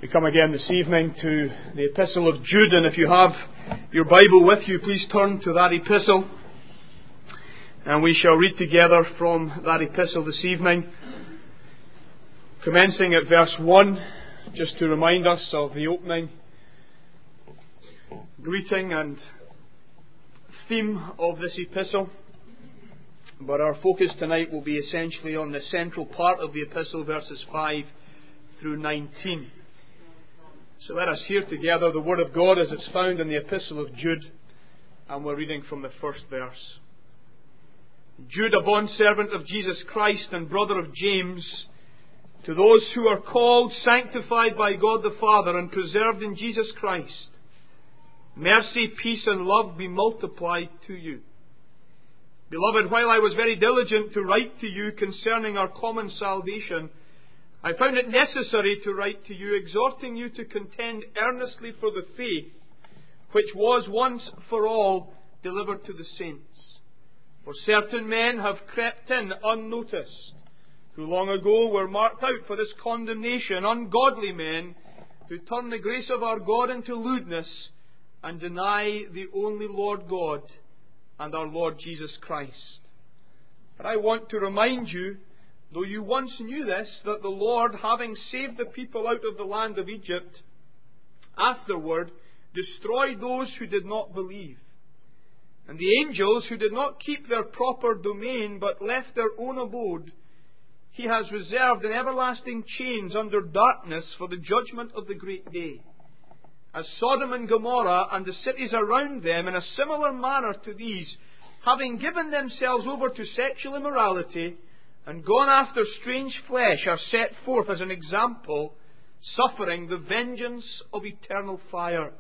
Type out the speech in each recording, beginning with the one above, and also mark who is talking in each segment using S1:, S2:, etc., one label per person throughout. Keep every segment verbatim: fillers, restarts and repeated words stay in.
S1: We come again this evening to the Epistle of Jude, and if you have your Bible with you, please turn to that epistle. And we shall read together from that epistle this evening, commencing at verse one, just to remind us of the opening greeting and theme of this epistle. But our focus tonight will be essentially on the central part of the epistle, verses five through nineteen. So let us hear together the Word of God as it's found in the Epistle of Jude, and we're reading from the first verse. Jude, a bondservant of Jesus Christ and brother of James, to those who are called, sanctified by God the Father, and preserved in Jesus Christ, mercy, peace, and love be multiplied to you. Beloved, while I was very diligent to write to you concerning our common salvation, I found it necessary to write to you, exhorting you to contend earnestly for the faith which was once for all delivered to the saints. For certain men have crept in unnoticed, who long ago were marked out for this condemnation, ungodly men who turn the grace of our God into lewdness and deny the only Lord God and our Lord Jesus Christ. But I want to remind you, though you once knew this, that the Lord, having saved the people out of the land of Egypt, afterward destroyed those who did not believe. And the angels who did not keep their proper domain, but left their own abode, He has reserved in everlasting chains under darkness for the judgment of the great day. As Sodom and Gomorrah and the cities around them, in a similar manner to these, having given themselves over to sexual immorality, and gone after strange flesh, are set forth as an example, suffering the vengeance of eternal fire.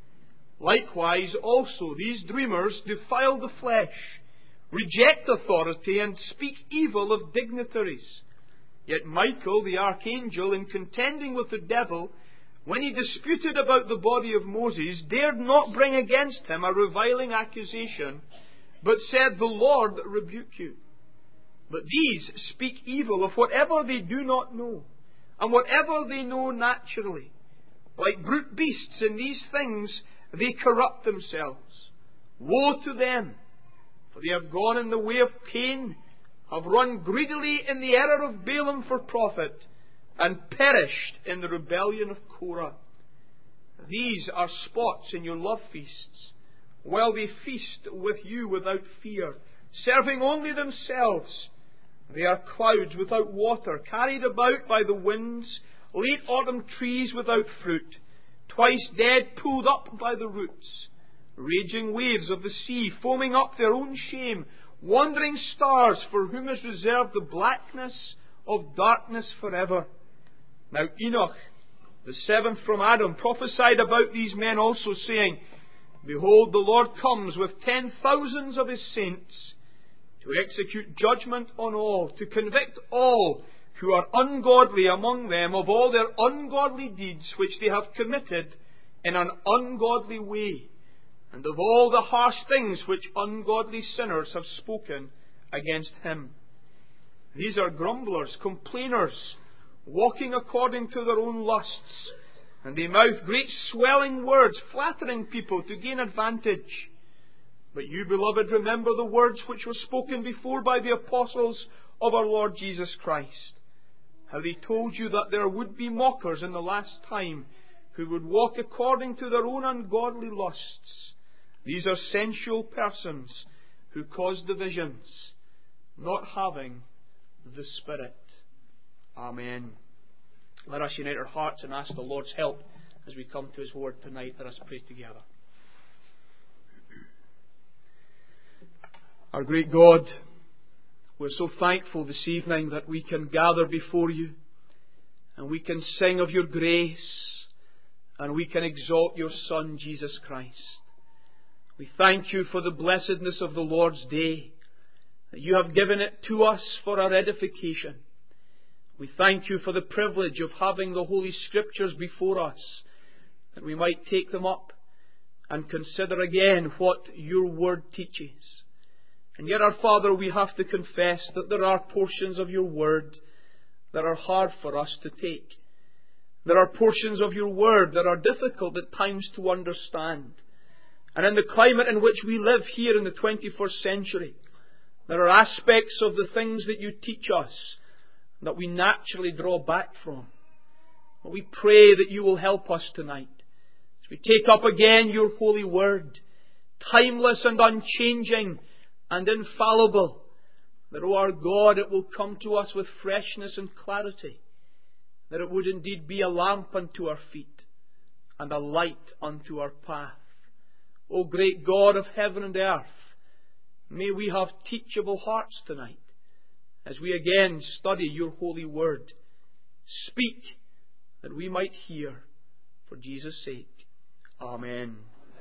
S1: Likewise also these dreamers defile the flesh, reject authority, and speak evil of dignitaries. Yet Michael, the archangel, in contending with the devil, when he disputed about the body of Moses, dared not bring against him a reviling accusation, but said, "The Lord rebuke you." But these speak evil of whatever they do not know, and whatever they know naturally. Like brute beasts in these things, they corrupt themselves. Woe to them! For they have gone in the way of Cain, have run greedily in the error of Balaam for profit, and perished in the rebellion of Korah. These are spots in your love feasts, while they feast with you without fear, serving only themselves. They are clouds without water, carried about by the winds, late autumn trees without fruit, twice dead, pulled up by the roots, raging waves of the sea, foaming up their own shame, wandering stars for whom is reserved the blackness of darkness forever. Now Enoch, the seventh from Adam, prophesied about these men also, saying, "Behold, the Lord comes with ten thousands of His saints, to execute judgment on all, to convict all who are ungodly among them of all their ungodly deeds which they have committed in an ungodly way, and of all the harsh things which ungodly sinners have spoken against Him. These are grumblers, complainers, walking according to their own lusts, and they mouth great swelling words, flattering people to gain advantage. But you, beloved, remember the words which were spoken before by the apostles of our Lord Jesus Christ, how they told you that there would be mockers in the last time, who would walk according to their own ungodly lusts. These are sensual persons who cause divisions, not having the Spirit." Amen. Let us unite our hearts and ask the Lord's help as we come to His Word tonight. Let us pray together. Our great God, we're so thankful this evening that we can gather before You, and we can sing of Your grace, and we can exalt Your Son, Jesus Christ. We thank You for the blessedness of the Lord's day, that You have given it to us for our edification. We thank You for the privilege of having the Holy Scriptures before us, that we might take them up and consider again what Your Word teaches. And yet, our Father, we have to confess that there are portions of Your Word that are hard for us to take. There are portions of your word that are difficult at times to understand. And in the climate in which we live here in the twenty-first century, there are aspects of the things that you teach us that we naturally draw back from. But we pray that you will help us tonight as we take up again your holy word, timeless and unchanging and infallible, that, O our God, it will come to us with freshness and clarity, that it would indeed be a lamp unto our feet and a light unto our path. O great God of heaven and earth, may we have teachable hearts tonight as we again study your holy word. Speak that we might hear, for Jesus' sake. Amen.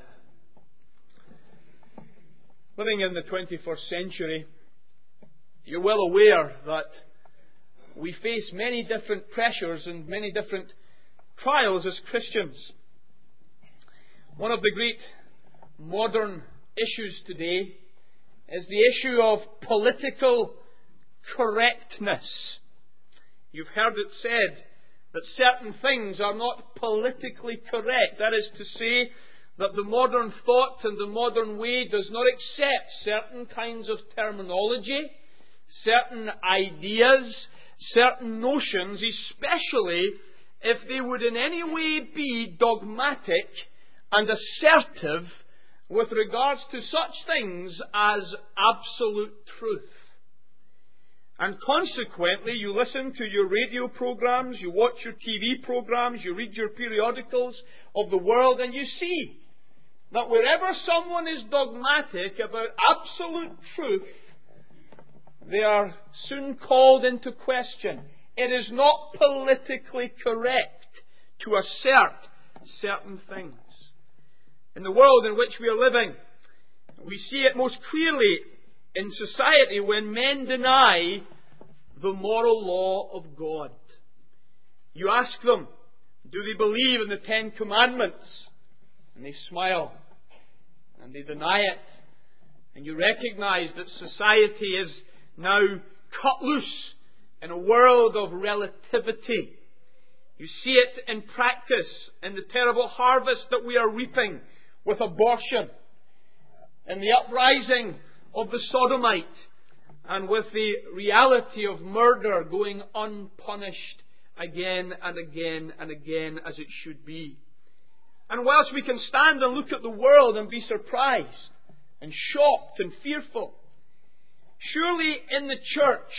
S1: Living in the twenty-first century, you're well aware that we face many different pressures and many different trials as Christians. One of the great modern issues today is the issue of political correctness. You've heard it said that certain things are not politically correct. That is to say, that the modern thought and the modern way does not accept certain kinds of terminology, certain ideas, certain notions, especially if they would in any way be dogmatic and assertive with regards to such things as absolute truth. And consequently, you listen to your radio programs, you watch your T V programs, you read your periodicals of the world, and you see that wherever someone is dogmatic about absolute truth, they are soon called into question. It is not politically correct to assert certain things. In the world in which we are living, we see it most clearly in society when men deny the moral law of God. You ask them, do they believe in the Ten Commandments? And they smile and they deny it. And you recognize that society is now cut loose in a world of relativity. You see it in practice in the terrible harvest that we are reaping with abortion, in the uprising of the sodomite, and with the reality of murder going unpunished again and again and again as it should be. And whilst we can stand and look at the world and be surprised and shocked and fearful, surely in the church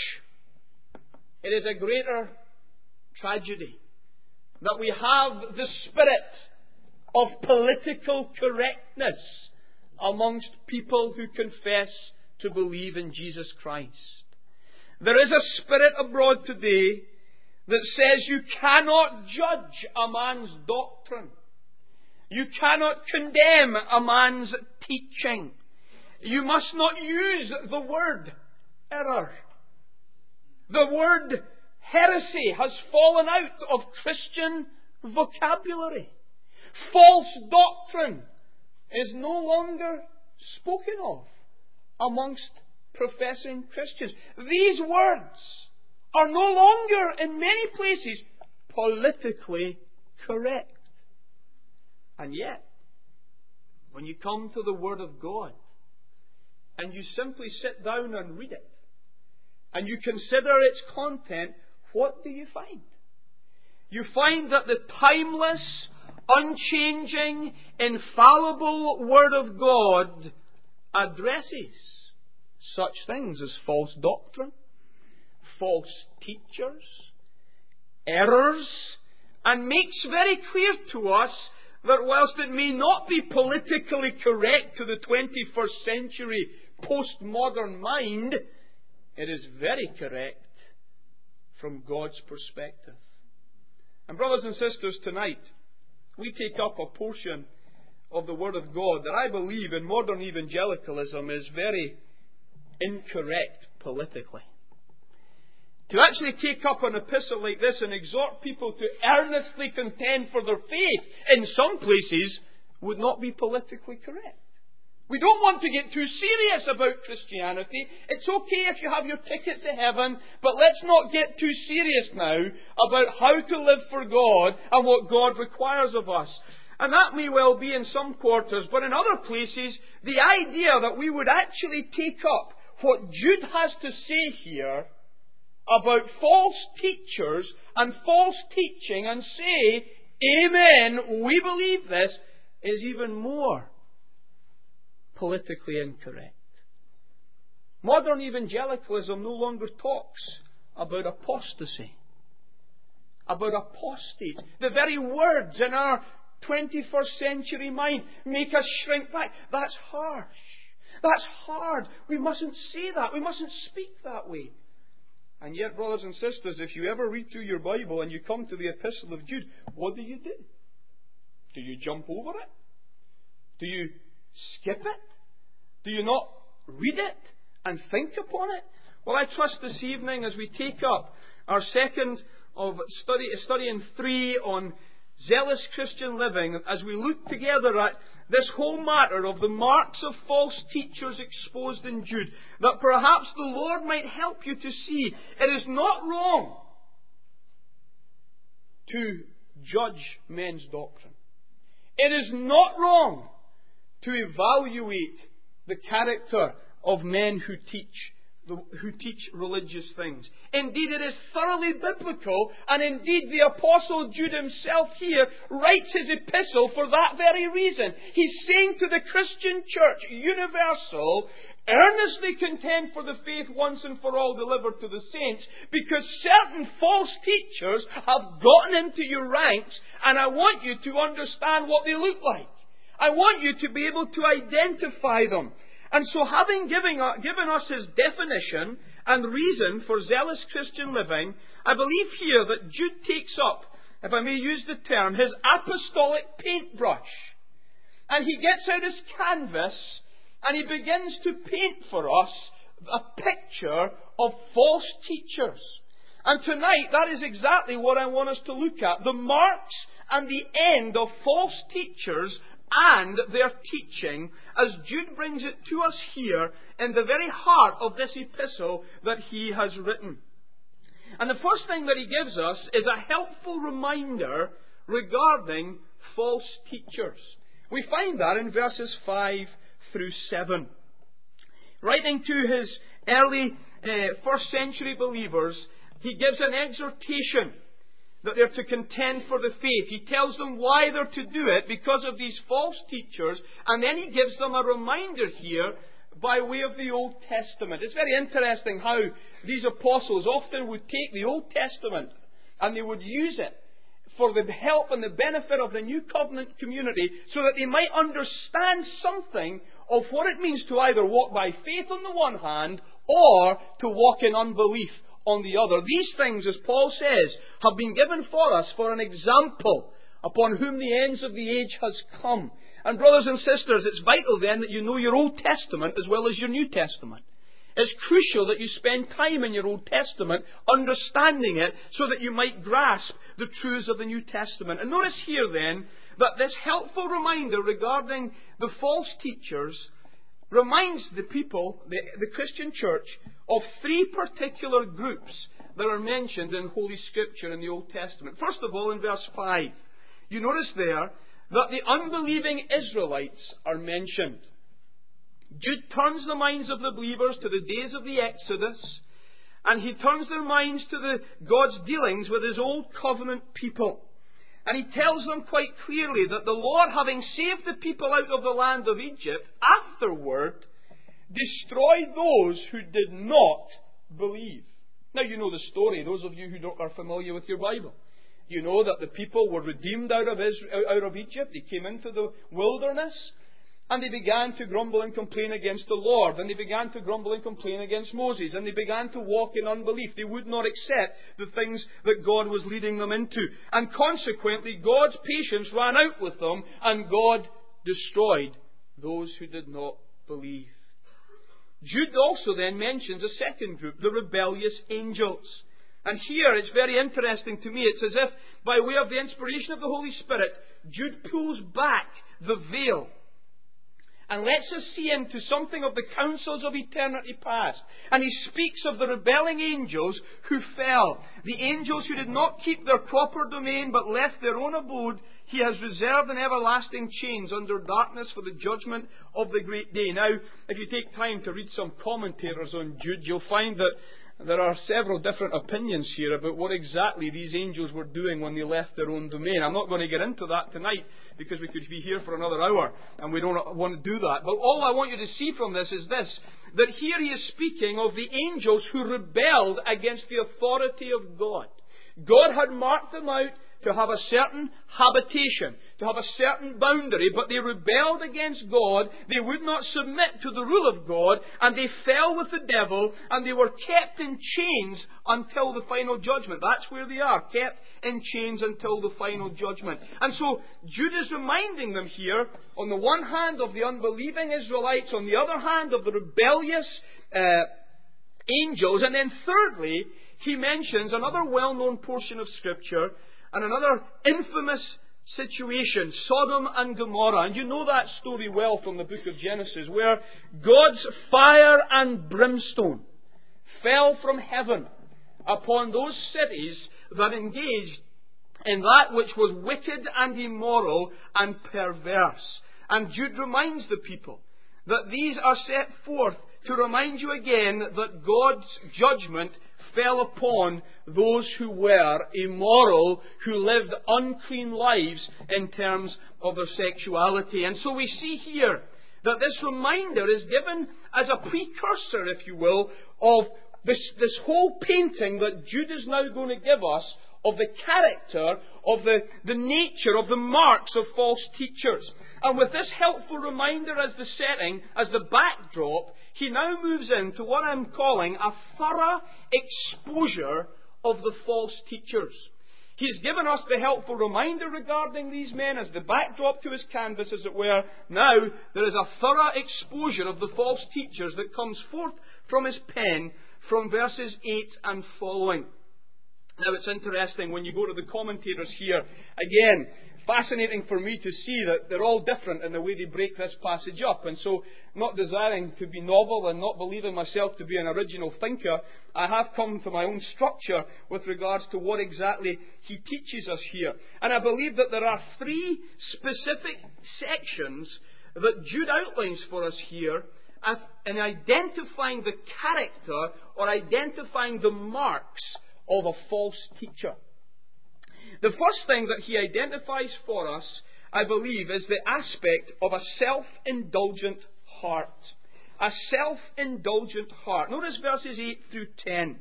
S1: it is a greater tragedy that we have the spirit of political correctness amongst people who confess to believe in Jesus Christ. There is a spirit abroad today that says you cannot judge a man's doctrine. You cannot condemn a man's teaching. You must not use the word error. The word heresy has fallen out of Christian vocabulary. False doctrine is no longer spoken of amongst professing Christians. These words are no longer, in many places, politically correct. And yet, when you come to the Word of God, and you simply sit down and read it, and you consider its content, what do you find? You find that the timeless, unchanging, infallible Word of God addresses such things as false doctrine, false teachers, errors, and makes very clear to us that whilst it may not be politically correct to the twenty-first century postmodern mind, it is very correct from God's perspective. And brothers and sisters, tonight we take up a portion of the Word of God that I believe in modern evangelicalism is very incorrect politically. To actually take up an epistle like this and exhort people to earnestly contend for their faith in some places would not be politically correct. We don't want to get too serious about Christianity. It's okay if you have your ticket to heaven, but let's not get too serious now about how to live for God and what God requires of us. And that may well be in some quarters, but in other places, the idea that we would actually take up what Jude has to say here about false teachers and false teaching and say, Amen, we believe this, is even more politically incorrect. Modern evangelicalism no longer talks about apostasy, about apostate. The very words in our twenty-first century mind make us shrink back. That's harsh. That's hard. We mustn't say that. We mustn't speak that way. And yet, brothers and sisters, if you ever read through your Bible and you come to the Epistle of Jude, what do you do? Do you jump over it? Do you skip it? Do you not read it and think upon it? Well, I trust this evening as we take up our second of study, study in three on zealous Christian living, as we look together at this whole matter of the marks of false teachers exposed in Jude, that perhaps the Lord might help you to see it is not wrong to judge men's doctrine. It is not wrong to evaluate the character of men who teach who teach religious things. Indeed, it is thoroughly biblical, and indeed the Apostle Jude himself here writes his epistle for that very reason. He's saying to the Christian church universal, earnestly contend for the faith once and for all delivered to the saints, because certain false teachers have gotten into your ranks, and I want you to understand what they look like. I want you to be able to identify them. And so, having given, given us his definition and reason for zealous Christian living, I believe here that Jude takes up, if I may use the term, his apostolic paintbrush. And he gets out his canvas and he begins to paint for us a picture of false teachers. And tonight, that is exactly what I want us to look at. The marks and the end of false teachers and their teaching, as Jude brings it to us here in the very heart of this epistle that he has written. And the first thing that he gives us is a helpful reminder regarding false teachers. We find that in verses five through seven. Writing to his early uh, first century believers, he gives an exhortation that they're to contend for the faith. He tells them why they're to do it, because of these false teachers, and then he gives them a reminder here by way of the Old Testament. It's very interesting how these apostles often would take the Old Testament and they would use it for the help and the benefit of the New Covenant community, so that they might understand something of what it means to either walk by faith on the one hand, or to walk in unbelief on the other. These things, as Paul says, have been given for us for an example upon whom the ends of the age has come. And brothers and sisters, it's vital then that you know your Old Testament as well as your New Testament. It's crucial that you spend time in your Old Testament understanding it, so that you might grasp the truths of the New Testament. And notice here then that this helpful reminder regarding the false teachers reminds the people, the, the Christian church, of three particular groups that are mentioned in Holy Scripture in the Old Testament. First of all, in verse five, you notice there that the unbelieving Israelites are mentioned. Jude turns the minds of the believers to the days of the Exodus, and he turns their minds to the God's dealings with his old covenant people. And he tells them quite clearly that the Lord, having saved the people out of the land of Egypt, afterward destroyed those who did not believe. Now you know the story, those of you who don't, are familiar with your Bible. You know that the people were redeemed out of Israel, out of Egypt. They came into the wilderness, and they began to grumble and complain against the Lord. And they began to grumble and complain against Moses. And they began to walk in unbelief. They would not accept the things that God was leading them into. And consequently, God's patience ran out with them, and God destroyed those who did not believe. Jude also then mentions a second group, the rebellious angels. And here it's very interesting to me. It's as if, by way of the inspiration of the Holy Spirit, Jude pulls back the veil. and lets us see into something of the counsels of eternity past. And he speaks of the rebelling angels who fell. The angels who did not keep their proper domain but left their own abode, he has reserved in everlasting chains under darkness for the judgment of the great day. Now, if you take time to read some commentators on Jude, you'll find that there are several different opinions here about what exactly these angels were doing when they left their own domain. I'm not going to get into that tonight because we could be here for another hour and we don't want to do that. But all I want you to see from this is this, that here he is speaking of the angels who rebelled against the authority of God. God had marked them out to have a certain habitation, to have a certain boundary, but they rebelled against God. They would not submit to the rule of God, and they fell with the devil, and they were kept in chains until the final judgment. That's where they are, kept in chains until the final judgment. And so Jude is reminding them here, on the one hand of the unbelieving Israelites, on the other hand of the rebellious uh, angels, and then thirdly, he mentions another well-known portion of Scripture, and another infamous situation, Sodom and Gomorrah. And you know that story well from the book of Genesis, where God's fire and brimstone fell from heaven upon those cities that engaged in that which was wicked and immoral and perverse. And Jude reminds the people that these are set forth to remind you again that God's judgment fell upon those who were immoral, who lived unclean lives in terms of their sexuality. And so we see here that this reminder is given as a precursor, if you will, of this, this whole painting that Jude is now going to give us of the character, of the, the nature, of the marks of false teachers. And with this helpful reminder as the setting, as the backdrop, he now moves into what I'm calling a thorough exposure of the false teachers. He's given us the helpful reminder regarding these men as the backdrop to his canvas, as it were. Now there is a thorough exposure of the false teachers that comes forth from his pen from verses eight and following. Now it's interesting when you go to the commentators here. Again, fascinating for me to see that they're all different in the way they break this passage up. And so, not desiring to be novel and not believing myself to be an original thinker, I have come to my own structure with regards to what exactly he teaches us here. And I believe that there are three specific sections that Jude outlines for us here in identifying the character or identifying the marks of a false teacher. The first thing that he identifies for us, I believe, is the aspect of a self-indulgent heart. A self-indulgent heart. Notice verses eight through ten.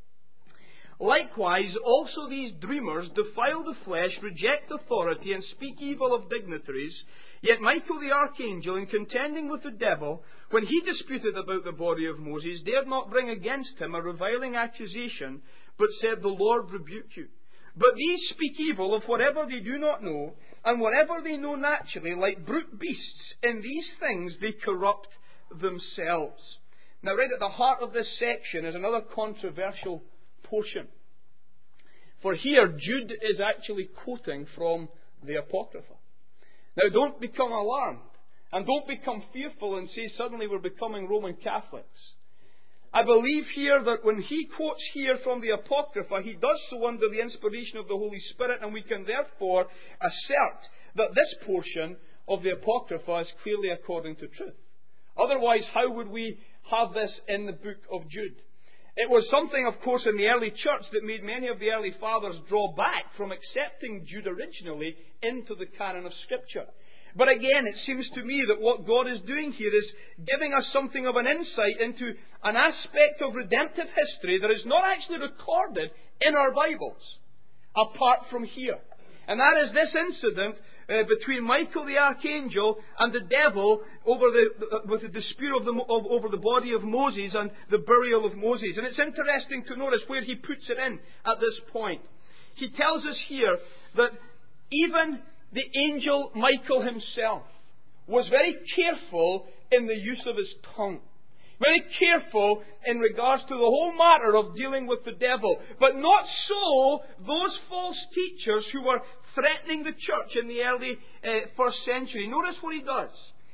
S1: Likewise, also these dreamers defile the flesh, reject authority, and speak evil of dignitaries. Yet Michael the archangel, in contending with the devil, when he disputed about the body of Moses, dared not bring against him a reviling accusation, but said, "The Lord rebuke you." But these speak evil of whatever they do not know, and whatever they know naturally, like brute beasts. In these things they corrupt themselves. Now, right at the heart of this section is another controversial portion. For here, Jude is actually quoting from the Apocrypha. Now, don't become alarmed, and don't become fearful and say suddenly we're becoming Roman Catholics. I believe here that when he quotes here from the Apocrypha, he does so under the inspiration of the Holy Spirit, and we can therefore assert that this portion of the Apocrypha is clearly according to truth. Otherwise, how would we have this in the book of Jude? It was something, of course, in the early church that made many of the early fathers draw back from accepting Jude originally into the canon of Scripture. But again, it seems to me that what God is doing here is giving us something of an insight into an aspect of redemptive history that is not actually recorded in our Bibles, apart from here. And that is this incident uh, between Michael the archangel and the devil over the, uh, with the dispute of the, of, over the body of Moses and the burial of Moses. And it's interesting to notice where he puts it in at this point. He tells us here that even the angel Michael himself was very careful in the use of his tongue. Very careful in regards to the whole matter of dealing with the devil. But not so those false teachers who were threatening the church in the early uh, first century. Notice what he does.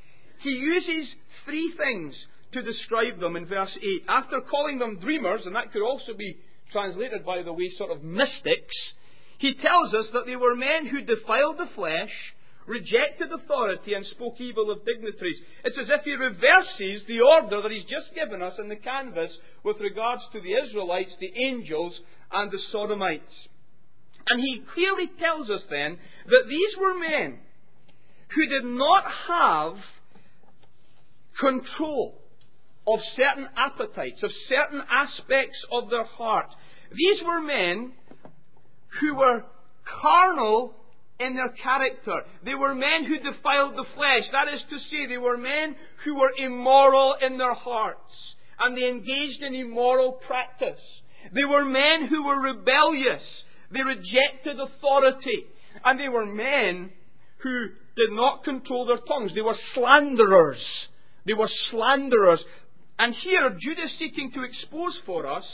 S1: he uses three things to describe them in verse eight. After calling them dreamers, and that could also be translated, by the way, sort of mystics, he tells us that they were men who defiled the flesh, rejected authority, and spoke evil of dignitaries. It's as if he reverses the order that he's just given us in the canvas with regards to the Israelites, the angels, and the Sodomites. And he clearly tells us then that these were men who did not have control of certain appetites, of certain aspects of their heart. These were men who were carnal in their character. They were men who defiled the flesh. That is to say, they were men who were immoral in their hearts, and they engaged in immoral practice. They were men who were rebellious. They rejected authority. And they were men who did not control their tongues. They were slanderers. They were slanderers. And here, Jude is seeking to expose for us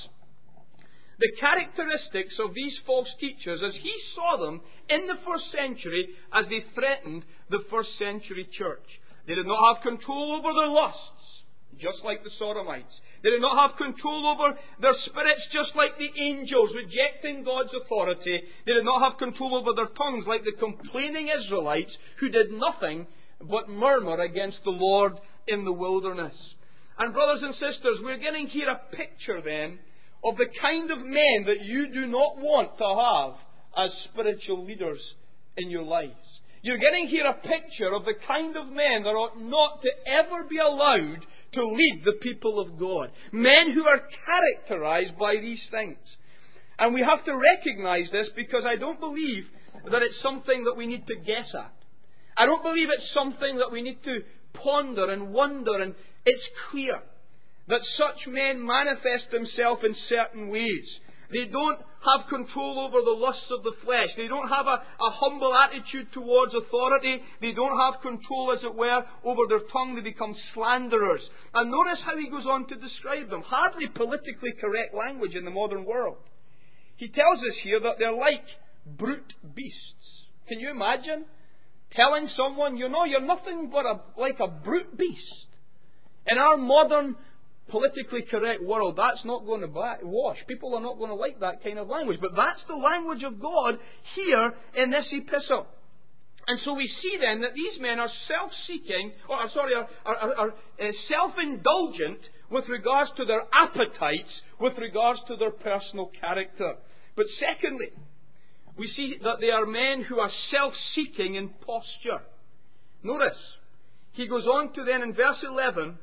S1: the characteristics of these false teachers as he saw them in the first century as they threatened the first century church. They did not have control over their lusts, just like the Sodomites. They did not have control over their spirits, just like the angels, rejecting God's authority. They did not have control over their tongues, like the complaining Israelites, who did nothing but murmur against the Lord in the wilderness. And brothers and sisters, we're getting here a picture then of the kind of men that you do not want to have as spiritual leaders in your lives. You're getting here a picture of the kind of men that ought not to ever be allowed to lead the people of God. Men who are characterized by these things. And we have to recognize this, because I don't believe that it's something that we need to guess at. I don't believe it's something that we need to ponder and wonder, and it's clear that such men manifest themselves in certain ways. They don't have control over the lusts of the flesh. They don't have a, a humble attitude towards authority. They don't have control, as it were, over their tongue. They become slanderers. And notice how he goes on to describe them. Hardly politically correct language in the modern world. He tells us here that they're like brute beasts. Can you imagine telling someone, you know, you're nothing but a, like a brute beast? In our modern politically correct world, that's not going to wash. People are not going to like that kind of language. But that's the language of God here in this epistle. And so we see then that these men are self-seeking, or sorry, are, are, are uh, self-indulgent with regards to their appetites, with regards to their personal character. But secondly, we see that they are men who are self-seeking in posture. Notice, he goes on to then in verse eleven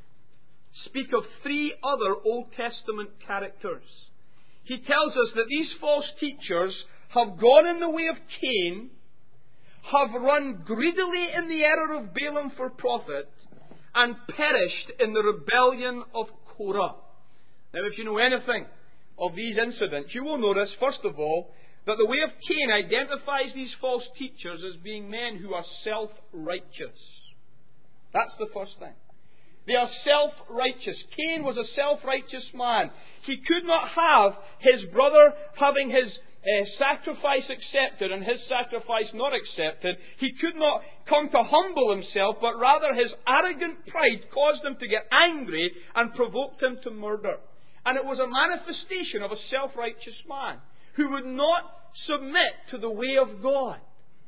S1: speak of three other Old Testament characters. He tells us that these false teachers have gone in the way of Cain, have run greedily in the error of Balaam for profit, and perished in the rebellion of Korah. Now, if you know anything of these incidents, you will notice, first of all, that the way of Cain identifies these false teachers as being men who are self-righteous. That's the first thing. They are self-righteous. Cain was a self-righteous man. He could not have his brother having his uh, sacrifice accepted and his sacrifice not accepted. He could not come to humble himself, but rather his arrogant pride caused him to get angry and provoked him to murder. And it was a manifestation of a self-righteous man who would not submit to the way of God.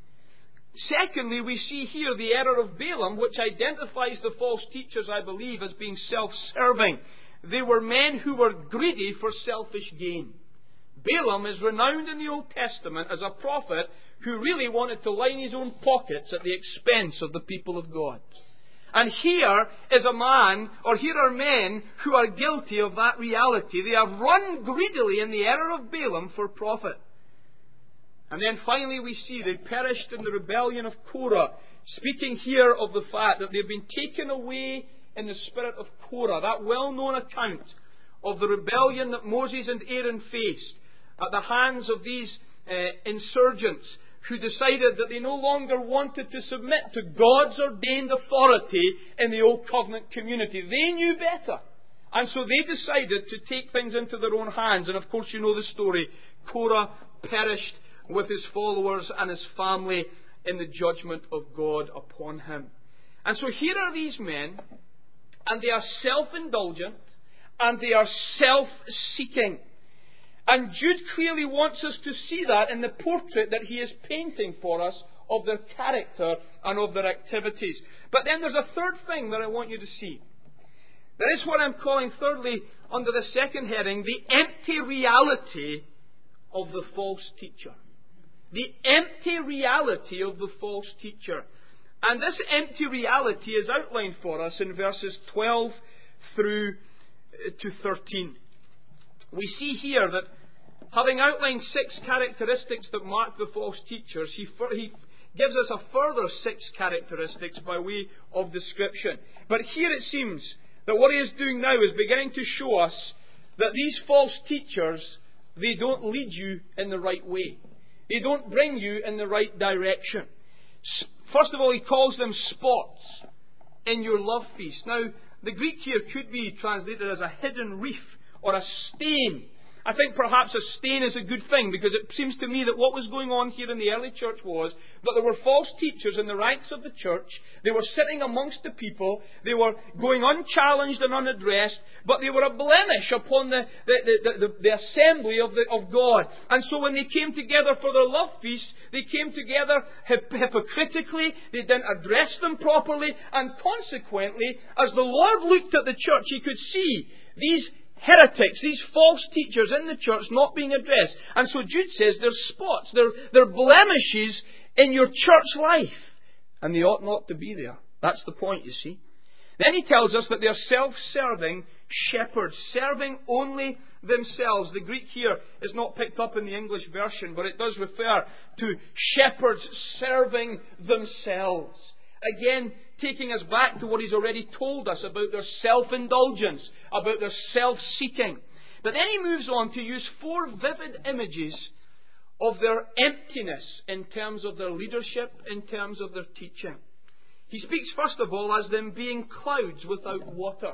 S1: Secondly, we see here the error of Balaam, which identifies the false teachers, I believe, as being self-serving. They were men who were greedy for selfish gain. Balaam is renowned in the Old Testament as a prophet who really wanted to line his own pockets at the expense of the people of God. And here is a man, or here are men who are guilty of that reality. They have run greedily in the error of Balaam for profit. And then finally we see they perished in the rebellion of Korah, speaking here of the fact that they've been taken away in the spirit of Korah, that well-known account of the rebellion that Moses and Aaron faced at the hands of these uh, insurgents who decided that they no longer wanted to submit to God's ordained authority in the Old Covenant community. They knew better. And so they decided to take things into their own hands. And of course you know the story. Korah perished with his followers and his family in the judgment of God upon him. And so here are these men, and they are self-indulgent, and they are self-seeking. And Jude clearly wants us to see that in the portrait that he is painting for us of their character and of their activities. But then there's a third thing that I want you to see. That is what I'm calling, thirdly, under the second heading, the empty reality of the false teacher. The empty reality of the false teacher. And this empty reality is outlined for us in verses twelve through to thirteen. We see here that, having outlined six characteristics that mark the false teachers, he, he gives us a further six characteristics by way of description. But here it seems that what he is doing now is beginning to show us that these false teachers, they don't lead you in the right way. They don't bring you in the right direction. First of all, he calls them spots in your love feast. Now, the Greek here could be translated as a hidden reef or a stain. I think perhaps a stain is a good thing, because it seems to me that what was going on here in the early church was that there were false teachers in the ranks of the church. They were sitting amongst the people. They were going unchallenged and unaddressed, but they were a blemish upon the, the, the, the, the assembly of, the, of God. And so when they came together for their love feast, they came together hip- hypocritically. They didn't address them properly. And consequently, as the Lord looked at the church, he could see these heretics, these false teachers in the church not being addressed. And so Jude says they're spots, they're, they're blemishes in your church life. And they ought not to be there. That's the point, you see. Then he tells us that they're self-serving shepherds, serving only themselves. The Greek here is not picked up in the English version, but it does refer to shepherds serving themselves. Again, taking us back to what he's already told us about their self-indulgence, about their self-seeking. But then he moves on to use four vivid images of their emptiness in terms of their leadership, in terms of their teaching. He speaks first of all as them being clouds without water.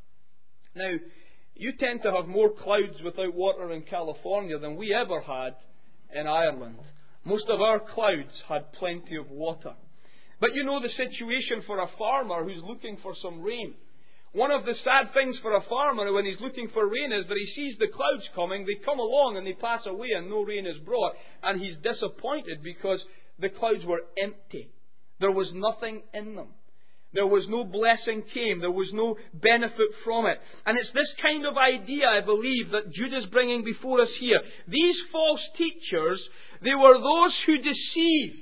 S1: Now, you tend to have more clouds without water in California than we ever had in Ireland. Most of our clouds had plenty of water. But you know the situation for a farmer who's looking for some rain. One of the sad things for a farmer when he's looking for rain is that he sees the clouds coming, they come along and they pass away and no rain is brought. And he's disappointed because the clouds were empty. There was nothing in them. There was no blessing came. There was no benefit from it. And it's this kind of idea, I believe, that Jude is bringing before us here. These false teachers, they were those who deceived.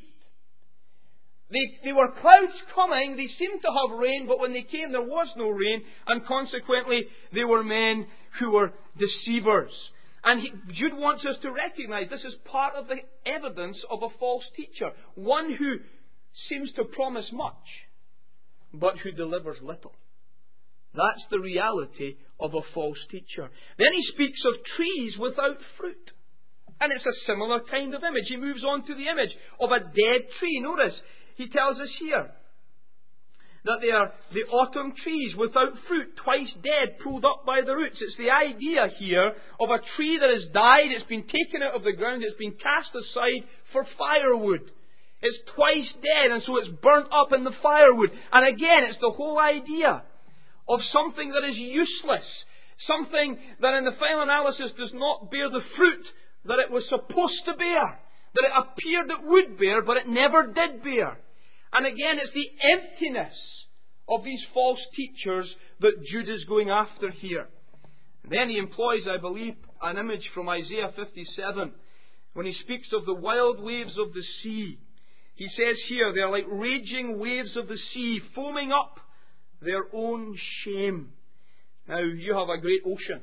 S1: They, they were clouds coming, they seemed to have rain, but when they came there was no rain, and consequently they were men who were deceivers. And he, Jude wants us to recognize this is part of the evidence of a false teacher. One who seems to promise much, but who delivers little. That's the reality of a false teacher. Then he speaks of trees without fruit. And it's a similar kind of image. He moves on to the image of a dead tree. Notice, he tells us here that they are the autumn trees without fruit, twice dead, pulled up by the roots. It's the idea here of a tree that has died, it's been taken out of the ground, it's been cast aside for firewood. It's twice dead, and so it's burnt up in the firewood. And again, it's the whole idea of something that is useless, something that in the final analysis does not bear the fruit that it was supposed to bear, that it appeared it would bear, but it never did bear. And again, it's the emptiness of these false teachers that Jude is going after here. And then he employs, I believe, an image from Isaiah fifty-seven when he speaks of the wild waves of the sea. He says here, they are like raging waves of the sea, foaming up their own shame. Now, you have a great ocean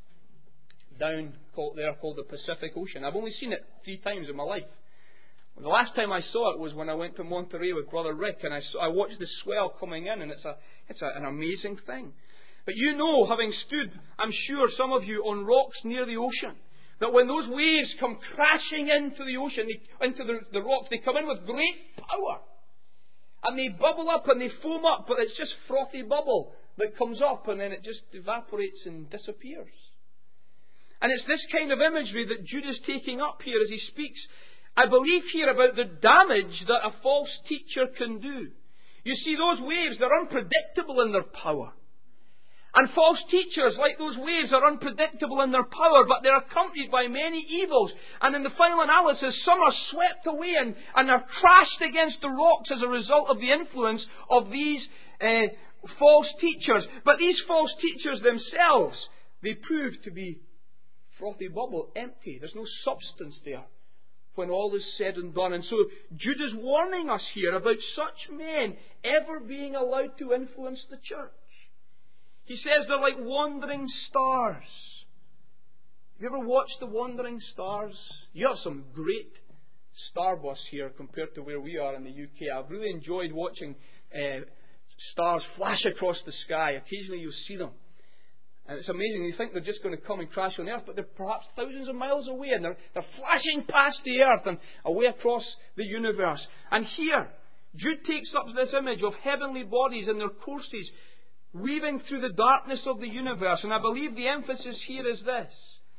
S1: down there called the Pacific Ocean. I've only seen it three times in my life. The last time I saw it was when I went to Monterey with Brother Rick, and I, saw, I watched the swell coming in, and it's a it's a, an amazing thing. But you know, having stood, I'm sure some of you, on rocks near the ocean, that when those waves come crashing into the ocean, they, into the, the rocks, they come in with great power. And they bubble up and they foam up, but it's just frothy bubble that comes up and then it just evaporates and disappears. And it's this kind of imagery that Jude is taking up here as he speaks, I believe here, about the damage that a false teacher can do. You see, those waves, they're unpredictable in their power. And false teachers, like those waves, are unpredictable in their power, but they're accompanied by many evils. And in the final analysis, some are swept away and, and are crashed against the rocks as a result of the influence of these uh, false teachers. But these false teachers themselves, they prove to be frothy bubble, empty. There's no substance there when all is said and done. And so Jude is warning us here about such men ever being allowed to influence the church. He says they're like wandering stars. Have you ever watched the wandering stars? You have some great starbursts here compared to where we are in the U K. I've really enjoyed watching uh, stars flash across the sky. Occasionally you'll see them. And it's amazing. You think they're just going to come and crash on the earth, but they're perhaps thousands of miles away, and they're, they're flashing past the earth and away across the universe. And here, Jude takes up this image of heavenly bodies in their courses, weaving through the darkness of the universe. And I believe the emphasis here is this: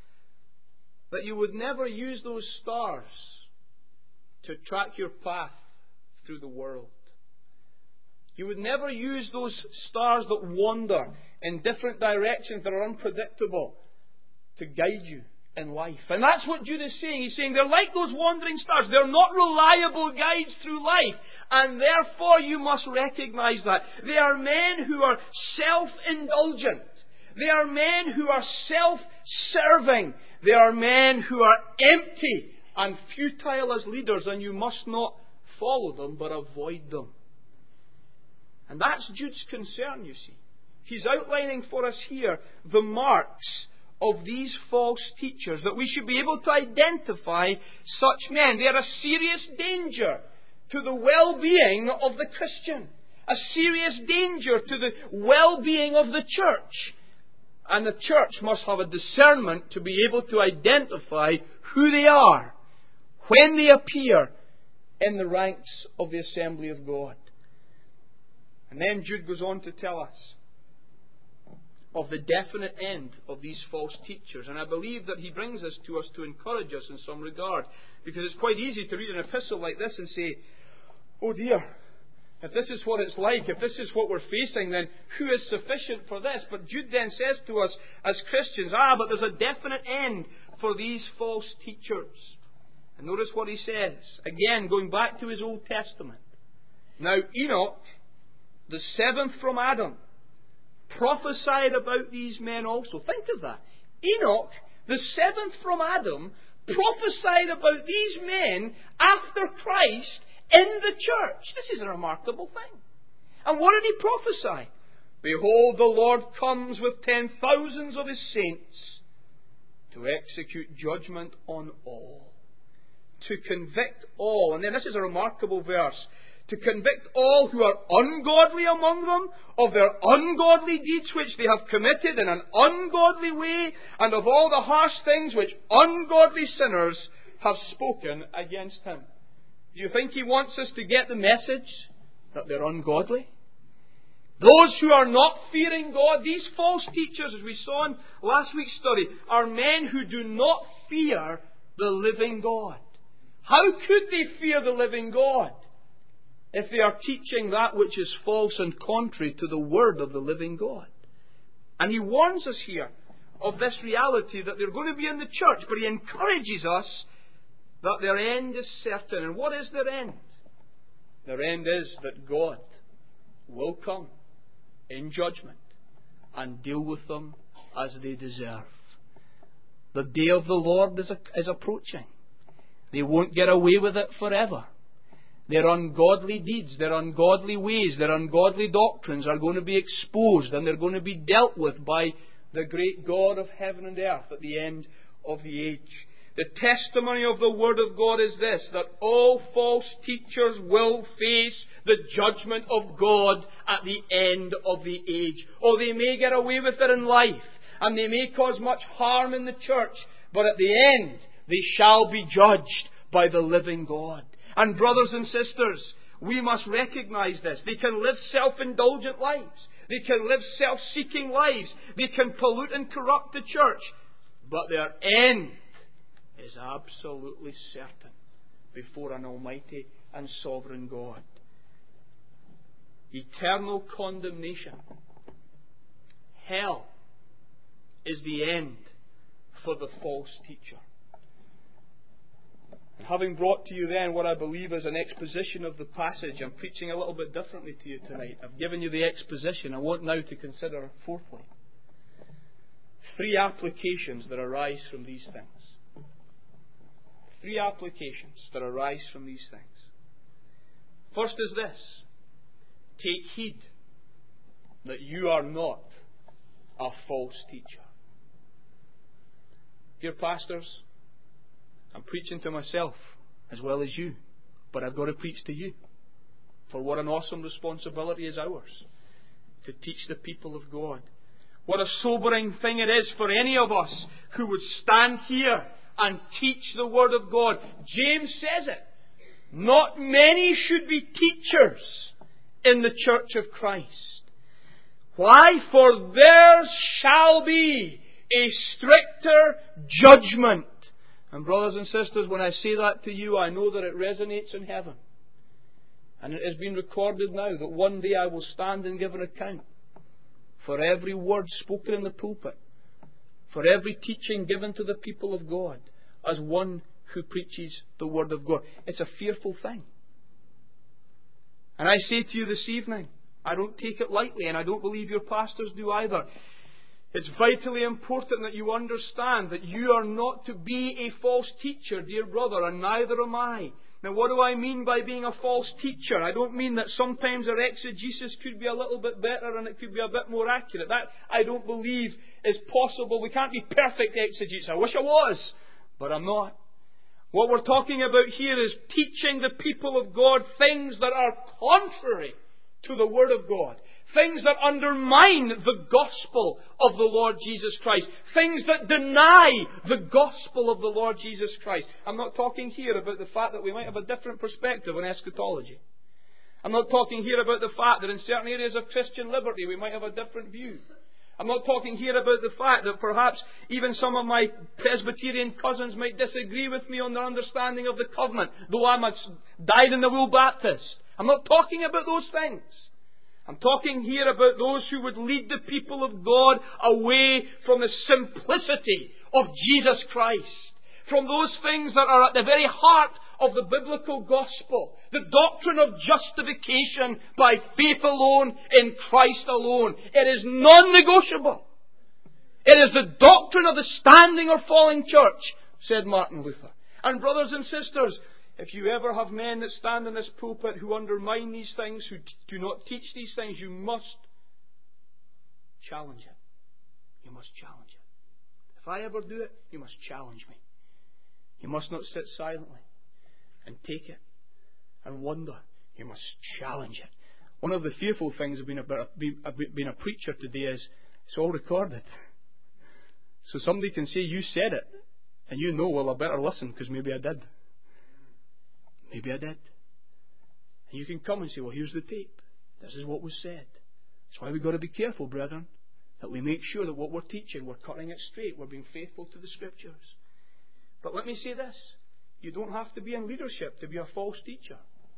S1: that you would never use those stars to track your path through the world. You would never use those stars that wander in different directions that are unpredictable to guide you in life. And that's what Jude is saying. He's saying they're like those wandering stars. They're not reliable guides through life. And therefore you must recognize that. They are men who are self-indulgent. They are men who are self-serving. They are men who are empty and futile as leaders, and you must not follow them but avoid them. And that's Jude's concern, you see. He's outlining for us here the marks of these false teachers, that we should be able to identify such men. They are a serious danger to the well-being of the Christian, a serious danger to the well-being of the church. And the church must have a discernment to be able to identify who they are when they appear in the ranks of the assembly of God. And then Jude goes on to tell us of the definite end of these false teachers. And I believe that he brings this to us to encourage us in some regard. Because it's quite easy to read an epistle like this and say, oh dear, if this is what it's like, if this is what we're facing, then who is sufficient for this? But Jude then says to us as Christians, ah, but there's a definite end for these false teachers. And notice what he says. Again, going back to his Old Testament. Now, Enoch, the seventh from Adam, prophesied about these men also. Think of that. Enoch, the seventh from Adam, prophesied about these men after Christ in the church. This is a remarkable thing. And what did he prophesy? Behold, the Lord comes with ten thousands of his saints to execute judgment on all, to convict all. And then this is a remarkable verse. To convict all who are ungodly among them of their ungodly deeds which they have committed in an ungodly way, and of all the harsh things which ungodly sinners have spoken against him. Do you think he wants us to get the message that they're ungodly? Those who are not fearing God, these false teachers, as we saw in last week's study, are men who do not fear the living God. How could they fear the living God if they are teaching that which is false and contrary to the word of the living God? And he warns us here of this reality that they're going to be in the church, but he encourages us that their end is certain. And what is their end? Their end is that God will come in judgment and deal with them as they deserve. The day of the Lord is, is approaching. They won't get away with it forever. Their ungodly deeds, their ungodly ways, their ungodly doctrines are going to be exposed, and they're going to be dealt with by the great God of heaven and earth at the end of the age. The testimony of the Word of God is this, that all false teachers will face the judgment of God at the end of the age. Oh, they may get away with it in life, and they may cause much harm in the church, but at the end they shall be judged by the living God. And brothers and sisters, we must recognize this. They can live self-indulgent lives. They can live self-seeking lives. They can pollute and corrupt the church. But their end is absolutely certain before an almighty and sovereign God. eternal condemnation. Hell is the end for the false teacher. And having brought to you then what I believe is an exposition of the passage, I'm preaching a little bit differently to you tonight. I've given you the exposition. I want now to consider, fourthly, three applications that arise from these things. Three applications that arise from these things. First is this: take heed that you are not a false teacher. Dear pastors, I'm preaching to myself as well as you, but I've got to preach to you. For what an awesome responsibility is ours to teach the people of God. What a sobering thing it is for any of us who would stand here and teach the Word of God. James says it. Not many should be teachers in the church of Christ. Why? For there shall be a stricter judgment. And brothers and sisters, when I say that to you, I know that it resonates in heaven. And it has been recorded now that one day I will stand and give an account for every word spoken in the pulpit, for every teaching given to the people of God, as one who preaches the Word of God. It's a fearful thing. And I say to you this evening, I don't take it lightly, and I don't believe your pastors do either. It's vitally important that you understand that you are not to be a false teacher, dear brother, and neither am I. Now, what do I mean by being a false teacher? I don't mean that sometimes our exegesis could be a little bit better and it could be a bit more accurate. That, I don't believe, is possible. We can't be perfect exegetes. I wish I was, but I'm not. What we're talking about here is teaching the people of God things that are contrary to the Word of God. Things that undermine the gospel of the Lord Jesus Christ. Things that deny the gospel of the Lord Jesus Christ. I'm not talking here about the fact that we might have a different perspective on eschatology. I'm not talking here about the fact that in certain areas of Christian liberty we might have a different view. I'm not talking here about the fact that perhaps even some of my Presbyterian cousins might disagree with me on their understanding of the covenant, though I'm a dyed-in-the-wool Baptist. I'm not talking about those things. I'm talking here about those who would lead the people of God away from the simplicity of Jesus Christ. From those things that are at the very heart of the biblical gospel. The doctrine of justification by faith alone, in Christ alone. It is non-negotiable. It is the doctrine of the standing or falling church, said Martin Luther. And brothers and sisters, if you ever have men that stand in this pulpit who undermine these things, who do not teach these things, you must challenge it. You must challenge it. If I ever do it, you must challenge me. You must not sit silently and take it and wonder. You must challenge it. One of the fearful things of being a, being a preacher today is it's all recorded. So somebody can say, you said it. And you know, well, I better listen because maybe I did. Maybe I did. And you can come and say, well, here's the tape. This is what was said. That's why we've got to be careful, brethren, that we make sure that what we're teaching, we're cutting it straight. We're being faithful to the Scriptures. But let me say this. You don't have to be in leadership to be a false teacher.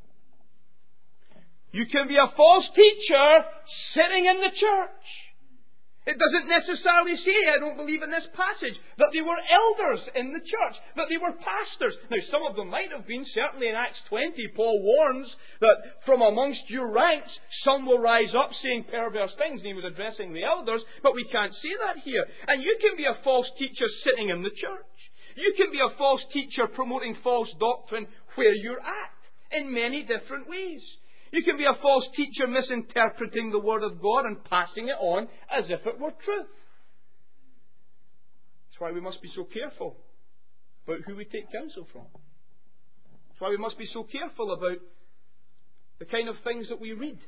S1: You can be a false teacher sitting in the church. It doesn't necessarily say, I don't believe in this passage, that they were elders in the church, that they were pastors. Now, some of them might have been. Certainly in Acts twenty, Paul warns that from amongst your ranks, some will rise up saying perverse things, and he was addressing the elders, but we can't say that here. And you can be a false teacher sitting in the church. You can be a false teacher promoting false doctrine where you're at, in many different ways. You can be a false teacher misinterpreting the Word of God and passing it on as if it were truth. That's why we must be so careful about who we take counsel from. That's why we must be so careful about the kind of things that we read.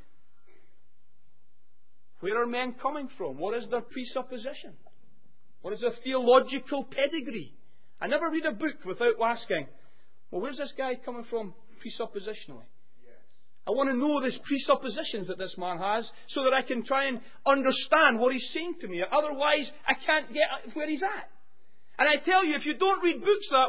S1: Where are men coming from? What is their presupposition? What is their theological pedigree? I never read a book without asking, well, where's this guy coming from presuppositionally? I want to know these presuppositions that this man has so that I can try and understand what he's saying to me. Otherwise, I can't get where he's at. And I tell you, if you don't read books that way, you're not reading with discernment. You're not reading with wisdom.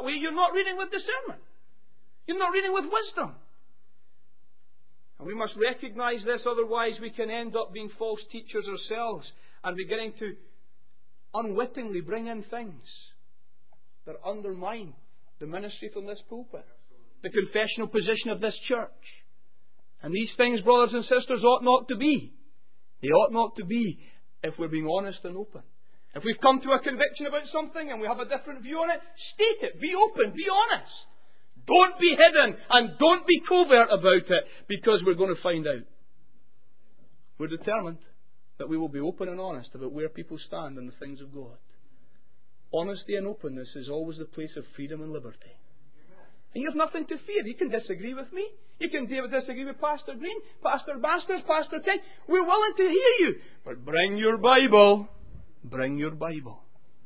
S1: And we must recognize this, otherwise we can end up being false teachers ourselves and beginning to unwittingly bring in things that undermine the ministry from this pulpit, the confessional position of this church. And these things, brothers and sisters, ought not to be. They ought not to be if we're being honest and open. If we've come to a conviction about something and we have a different view on it, state it. Be open. Be honest. Don't be hidden and don't be covert about it, because we're going to find out. We're determined that we will be open and honest about where people stand in the things of God. Honesty and openness is always the place of freedom and liberty. And you have nothing to fear. You can disagree with me. You can disagree with Pastor Green, Pastor Masters, Pastor King. We're willing to hear you. But bring your Bible. Bring your Bible.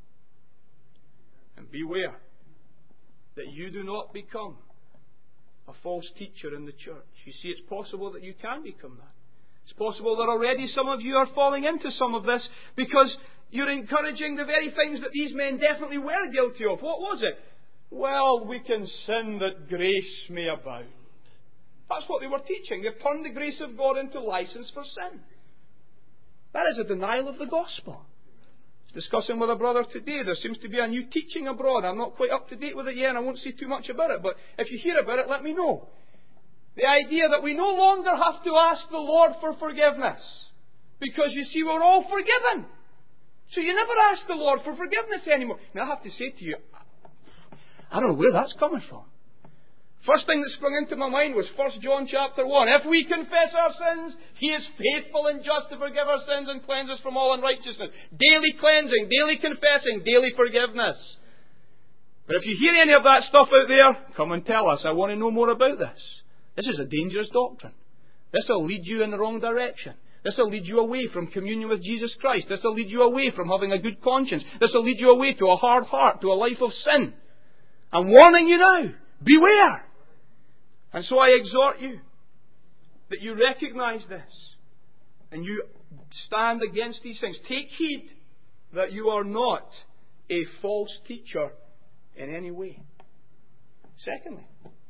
S1: And beware that you do not become a false teacher in the church. You see, it's possible that you can become that. It's possible that already some of you are falling into some of this because you're encouraging the very things that these men definitely were guilty of. What was it? Well, we can sin that grace may abound. That's what they were teaching. They've turned the grace of God into license for sin. That is a denial of the gospel. I was discussing with a brother today. There seems to be a new teaching abroad. I'm not quite up to date with it yet and I won't say too much about it. But if you hear about it, let me know. The idea that we no longer have to ask the Lord for forgiveness. Because you see, we're all forgiven. So you never ask the Lord for forgiveness anymore. Now I have to say to you, I don't know where that's coming from. First thing that sprung into my mind was First John chapter one. If we confess our sins, He is faithful and just to forgive our sins and cleanse us from all unrighteousness. Daily cleansing, daily confessing, daily forgiveness. But if you hear any of that stuff out there, come and tell us. I want to know more about this. This is a dangerous doctrine. This will lead you in the wrong direction. This will lead you away from communion with Jesus Christ. This will lead you away from having a good conscience. This will lead you away to a hard heart, to a life of sin. I'm warning you now. Beware. And so I exhort you that you recognize this and you stand against these things. Take heed that you are not a false teacher in any way. Secondly,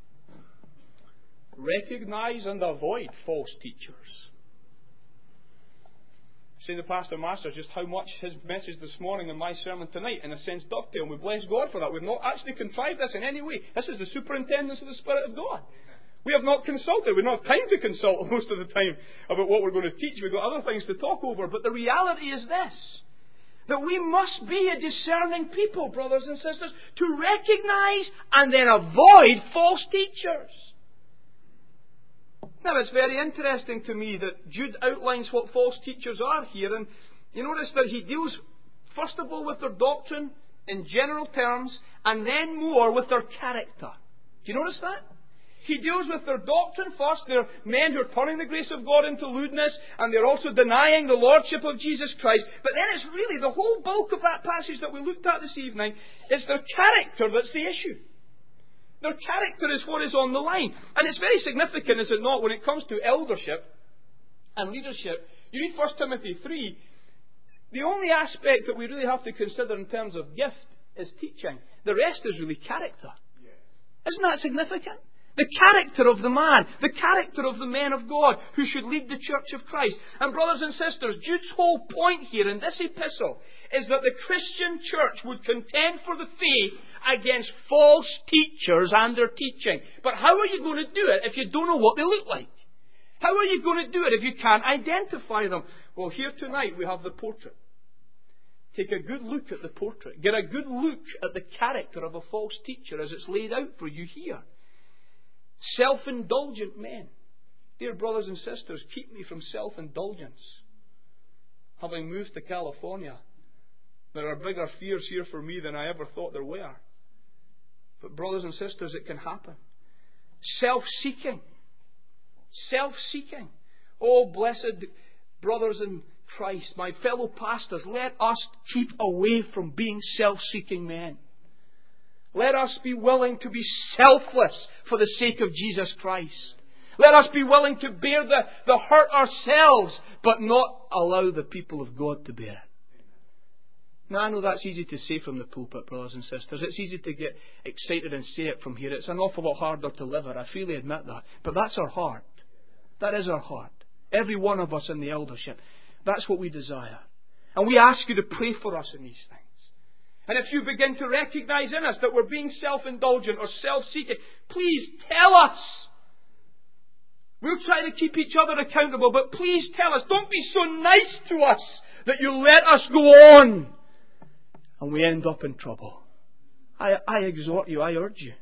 S1: recognize and avoid false teachers. Say to Pastor Masters just how much his message this morning and my sermon tonight in a sense dovetail, and we bless God for that. We've not actually contrived this in any way. This is the superintendence of the Spirit of God. We have not consulted. We've not time to consult most of the time about what we're going to teach. We've got other things to talk over. But the reality is this, that we must be a discerning people, brothers and sisters, to recognize and then avoid false teachers. Now, it's very interesting to me that Jude outlines what false teachers are here. And you notice that he deals, first of all, with their doctrine in general terms, and then more with their character. Do you notice that? He deals with their doctrine first. They're men who are turning the grace of God into lewdness, and they're also denying the Lordship of Jesus Christ. But then it's really the whole bulk of that passage that we looked at this evening. It's their character that's the issue. Their character is what is on the line. And it's very significant, is it not, when it comes to eldership and leadership. You read First Timothy three, the only aspect that we really have to consider in terms of gift is teaching. The rest is really character. Isn't that significant? The character of the man, the character of the men of God who should lead the church of Christ. And brothers and sisters, Jude's whole point here in this epistle is that the Christian church would contend for the faith against false teachers and their teaching. But how are you going to do it if you don't know what they look like? How are you going to do it if you can't identify them? Well, here tonight we have the portrait. Take a good look at the portrait. Get a good look at the character of a false teacher as it's laid out for you here. Self-indulgent men. Dear brothers and sisters, keep me from self-indulgence. Having moved to California, there are bigger fears here for me than I ever thought there were. But brothers and sisters, it can happen. Self-seeking. Self-seeking. Oh, blessed brothers in Christ, my fellow pastors, let us keep away from being self-seeking men. Let us be willing to be selfless for the sake of Jesus Christ. Let us be willing to bear the, the hurt ourselves, but not allow the people of God to bear it. Now, I know that's easy to say from the pulpit, brothers and sisters. It's easy to get excited and say it from here. It's an awful lot harder to live it. I freely admit that. But that's our heart. That is our heart. Every one of us in the eldership. That's what we desire. And we ask you to pray for us in these things. And if you begin to recognize in us that we're being self-indulgent or self-seeking, please tell us. We'll try to keep each other accountable, but please tell us. Don't be so nice to us that you let us go on and we end up in trouble. I, I exhort you, I urge you.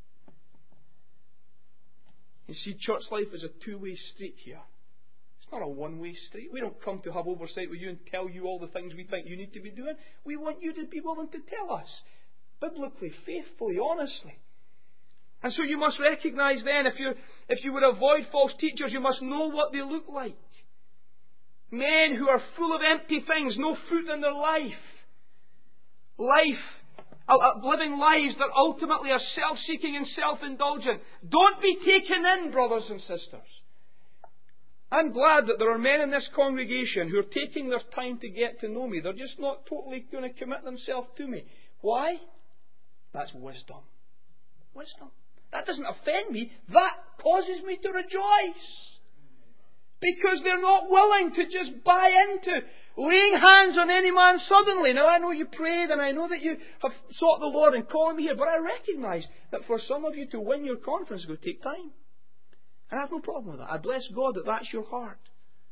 S1: You see, church life is a two-way street here. It's not a one-way street. We don't come to have oversight with you and tell you all the things we think you need to be doing. We want you to be willing to tell us, biblically, faithfully, honestly. And so you must recognize then, if you if you would avoid false teachers, you must know what they look like. Men who are full of empty things, no fruit in their life. Life, uh, uh, living lives that ultimately are self-seeking and self-indulgent. Don't be taken in, brothers and sisters. I'm glad that there are men in this congregation who are taking their time to get to know me. They're just not totally going to commit themselves to me. Why? That's wisdom. Wisdom. That doesn't offend me. That causes me to rejoice. Because they're not willing to just buy into laying hands on any man suddenly. Now, I know you prayed and I know that you have sought the Lord and called me here, but I recognize that for some of you to win your confidence is going to take time. And I have no problem with that. I bless God that that's your heart.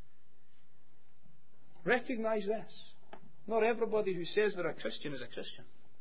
S1: Recognize this. Not everybody who says they're a Christian is a Christian.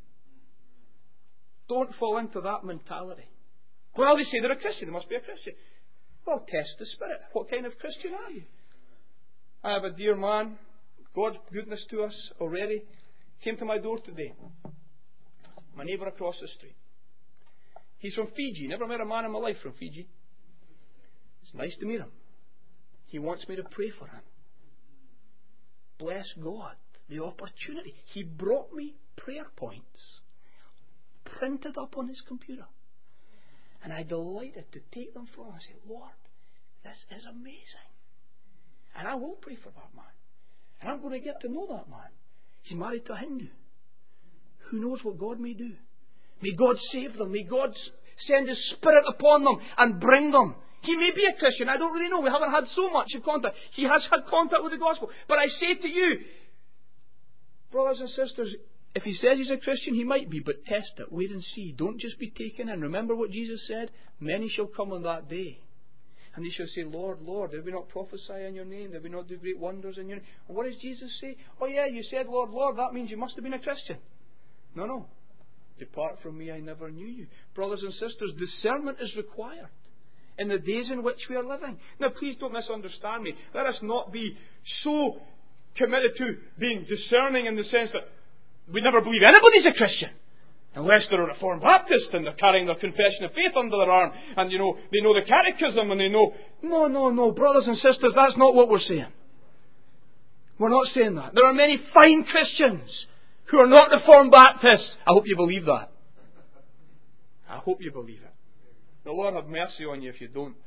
S1: Don't fall into that mentality. Well, they say they're a Christian. They must be a Christian. Well, test the Spirit. What kind of Christian are you? I have a dear man, God's goodness to us already, came to my door today. My neighbour across the street. He's from Fiji. Never met a man in my life from Fiji. It's nice to meet him. He wants me to pray for him. Bless God. The opportunity. He brought me prayer points printed up on his computer. And I delighted to take them from him and say, Lord, this is amazing. And I will pray for that man. And I'm going to get to know that man. He's married to a Hindu. Who knows what God may do? May God save them. May God send His Spirit upon them and bring them. He may be a Christian. I don't really know. We haven't had so much of contact. He has had contact with the gospel. But I say to you, brothers and sisters, if he says he's a Christian, he might be, but test it. Wait and see. Don't just be taken in. Remember what Jesus said? Many shall come on that day. And they shall say, Lord, Lord, did we not prophesy in your name? Did we not do great wonders in your name? And what does Jesus say? Oh yeah, you said, Lord, Lord. That means you must have been a Christian. No, no. Depart from me, I never knew you. Brothers and sisters, discernment is required in the days in which we are living. Now, please don't misunderstand me. Let us not be so committed to being discerning in the sense that we never believe anybody's a Christian. Unless they're a Reformed Baptist and they're carrying their confession of faith under their arm and, you know, they know the catechism and they know... No, no, no, brothers and sisters, that's not what we're saying. We're not saying that. There are many fine Christians who are not Reformed Baptists. I hope you believe that. I hope you believe it. The Lord have mercy on you if you don't.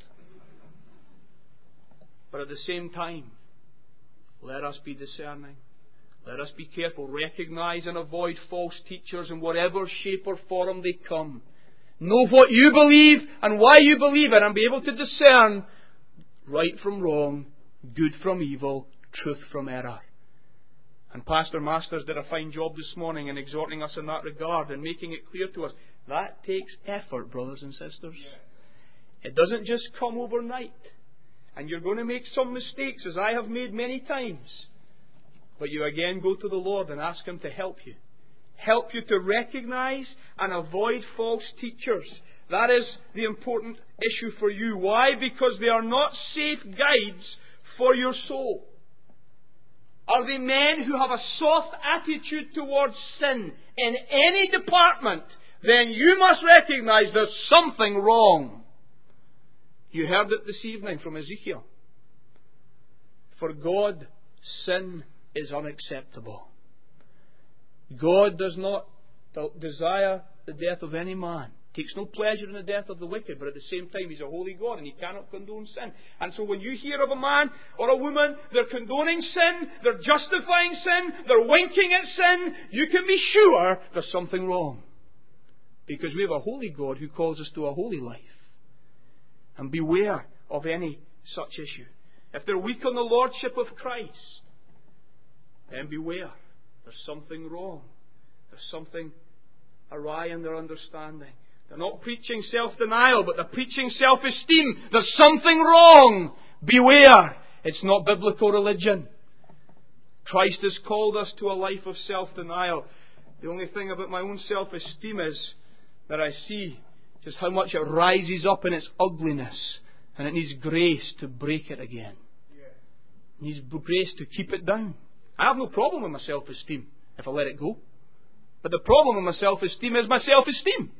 S1: But at the same time, let us be discerning. Let us be careful. Recognize and avoid false teachers in whatever shape or form they come. Know what you believe and why you believe it, and be able to discern right from wrong, good from evil, truth from error. And Pastor Masters did a fine job this morning in exhorting us in that regard and making it clear to us. That takes effort, brothers and sisters. It doesn't just come overnight. And you're going to make some mistakes, as I have made many times. But you again go to the Lord and ask Him to help you. Help you to recognize and avoid false teachers. That is the important issue for you. Why? Because they are not safe guides for your soul. Are they men who have a soft attitude towards sin in any department? Then you must recognize there's something wrong. You heard it this evening from Ezekiel. For God, sin is unacceptable. God does not desire the death of any man. Takes no pleasure in the death of the wicked, but at the same time He's a holy God and He cannot condone sin. And so when you hear of a man or a woman, they're condoning sin, they're justifying sin, they're winking at sin, you can be sure there's something wrong. Because we have a holy God who calls us to a holy life. And beware of any such issue. If they're weak on the lordship of Christ, then beware. There's something wrong. There's something awry in their understanding. They're not preaching self-denial, but they're preaching self-esteem. There's something wrong. Beware. It's not biblical religion. Christ has called us to a life of self-denial. The only thing about my own self-esteem is that I see just how much it rises up in its ugliness, and it needs grace to break it again. It needs grace to keep it down. I have no problem with my self-esteem if I let it go. But the problem with my self-esteem is my self-esteem.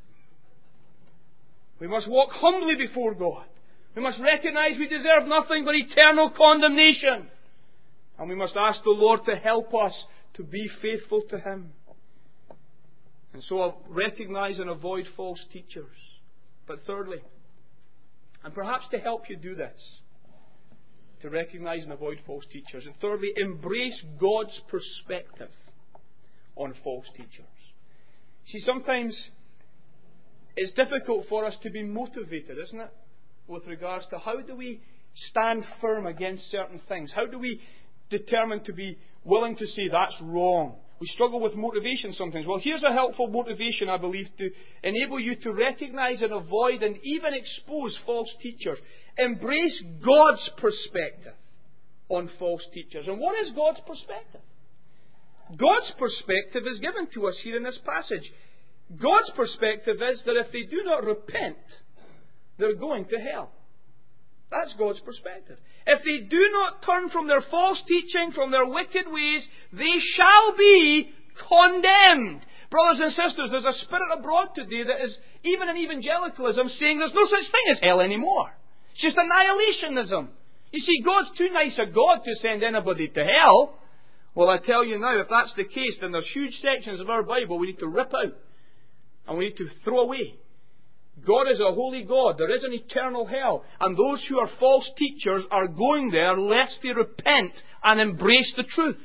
S1: We must walk humbly before God. We must recognize we deserve nothing but eternal condemnation. And we must ask the Lord to help us to be faithful to Him. And so I'll recognize and avoid false teachers. But thirdly, and perhaps to help you do this, to recognize and avoid false teachers. And thirdly, embrace God's perspective on false teachers. See, sometimes it's difficult for us to be motivated, isn't it? With regards to how do we stand firm against certain things? How do we determine to be willing to say that's wrong? We struggle with motivation sometimes. Well, here's a helpful motivation, I believe, to enable you to recognize and avoid and even expose false teachers. Embrace God's perspective on false teachers. And what is God's perspective? God's perspective is given to us here in this passage. God's perspective is that if they do not repent, they're going to hell. That's God's perspective. If they do not turn from their false teaching, from their wicked ways, they shall be condemned. Brothers and sisters, there's a spirit abroad today that is, even in evangelicalism, saying there's no such thing as hell anymore. It's just annihilationism. You see, God's too nice a God to send anybody to hell. Well, I tell you now, if that's the case, then there's huge sections of our Bible we need to rip out. And we need to throw away. God is a holy God. There is an eternal hell. And those who are false teachers are going there lest they repent and embrace the truth.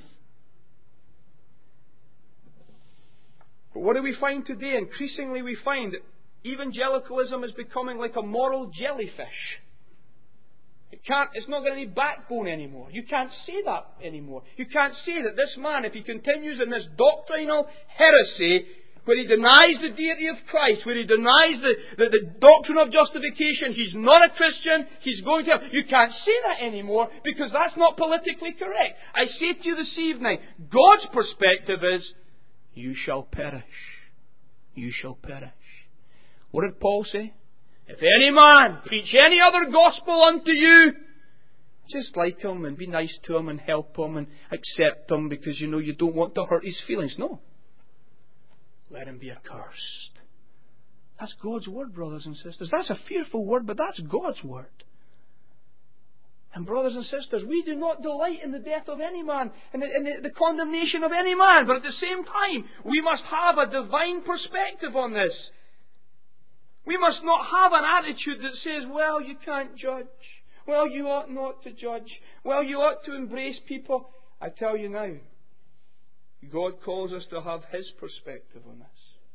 S1: But what do we find today? Increasingly we find that evangelicalism is becoming like a moral jellyfish. It can't, it's not got any backbone anymore. You can't say that anymore. You can't say that this man, if he continues in this doctrinal heresy, where he denies the deity of Christ, where he denies the, the, the doctrine of justification, he's not a Christian, he's going to hell. You can't say that anymore because that's not politically correct. I say to you this evening, God's perspective is, you shall perish. You shall perish. What did Paul say? If any man preach any other gospel unto you, just like him and be nice to him and help him and accept him because you know you don't want to hurt his feelings. No. Let him be accursed. That's God's word, brothers and sisters. That's a fearful word, but that's God's word. And brothers and sisters, we do not delight in the death of any man, in the, in the, the condemnation of any man. But at the same time, we must have a divine perspective on this. We must not have an attitude that says, well, you can't judge. Well, you ought not to judge. Well, you ought to embrace people. I tell you now, God calls us to have His perspective on this.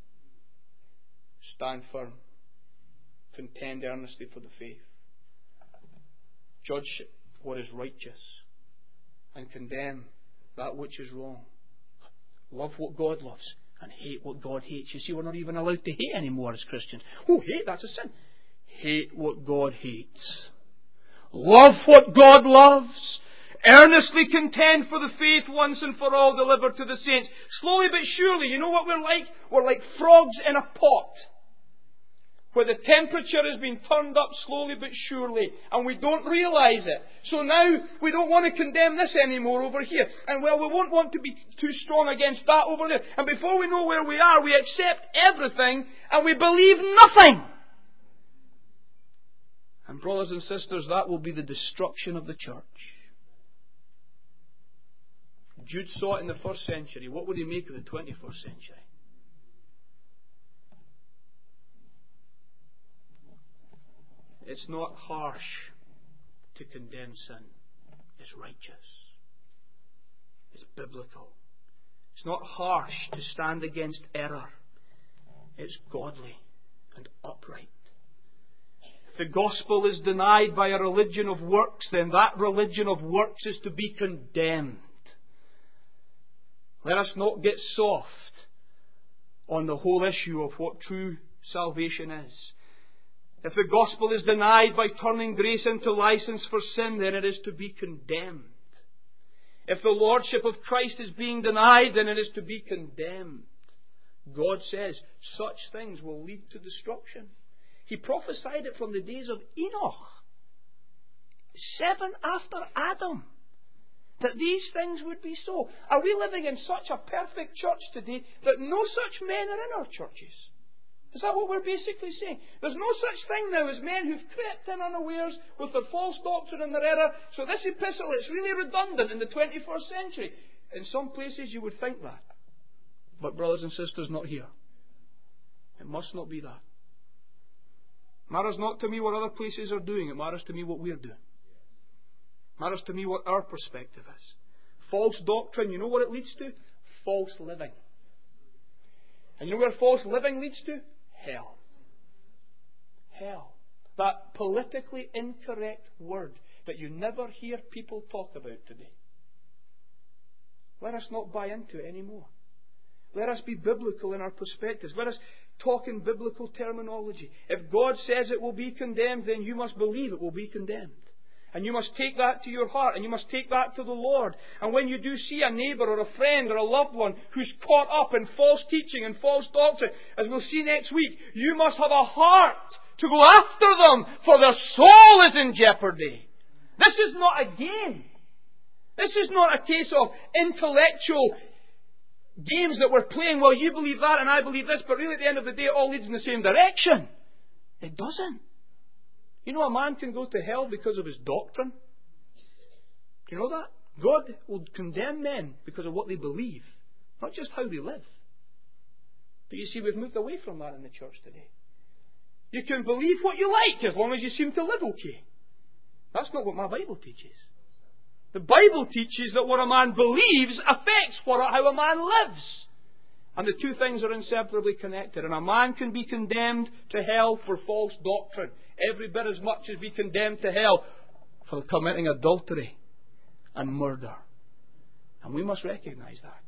S1: Stand firm. Contend earnestly for the faith. Judge what is righteous. And condemn that which is wrong. Love what God loves. And hate what God hates. You see, we're not even allowed to hate anymore as Christians. Oh, hate, that's a sin. Hate what God hates. Love what God loves. Earnestly contend for the faith once and for all delivered to the saints. Slowly but surely, you know what we're like? We're like frogs in a pot, where the temperature has been turned up slowly but surely, and we don't realise it. So now we don't want to condemn this anymore over here. And well, we won't want to be too strong against that over there. And before we know where we are, we accept everything and we believe nothing. And brothers and sisters, that will be the destruction of the church. Jude saw it in the first century. What would he make of the twenty-first century? It's not harsh to condemn sin. It's righteous. It's biblical. It's not harsh to stand against error. It's godly and upright. the gospel is denied by a religion of works, then that religion of works is to be condemned. Let us not get soft on the whole issue of what true salvation is. If the gospel is denied by turning grace into license for sin, then it is to be condemned. If the lordship of Christ is being denied, then it is to be condemned. God says such things will lead to destruction. He prophesied it from the days of Enoch, seven after Adam, that these things would be so. Are we living in such a perfect church today that no such men are in our churches? Is that what we're basically saying? There's no such thing now as men who've crept in unawares with their false doctrine and their error. So this epistle, it's really redundant in the twenty-first century. In some places you would think that. But brothers and sisters, not here. It must not be that. It matters not to me what other places are doing. It matters to me what we're doing. It matters to me what our perspective is. False doctrine, you know what it leads to? False living. And you know where false living leads to? Hell. Hell. That politically incorrect word that you never hear people talk about today. Let us not buy into it anymore. Let us be biblical in our perspectives. Let us talk in biblical terminology. If God says it will be condemned, then you must believe it will be condemned. And you must take that to your heart, and you must take that to the Lord. And when you do see a neighbour or a friend or a loved one who's caught up in false teaching and false doctrine, as we'll see next week, you must have a heart to go after them, for their soul is in jeopardy. This is not a game. This is not a case of intellectual games that we're playing. Well, you believe that and I believe this, but really at the end of the day it all leads in the same direction. It doesn't. You know, a man can go to hell because of his doctrine. Do you know that? God will condemn men because of what they believe, not just how they live. But you see, we've moved away from that in the church today. You can believe what you like as long as you seem to live okay. That's not what my Bible teaches. The Bible teaches that what a man believes affects what, how a man lives. And the two things are inseparably connected. And a man can be condemned to hell for false doctrine every bit as much as be condemned to hell for committing adultery and murder. And we must recognize that.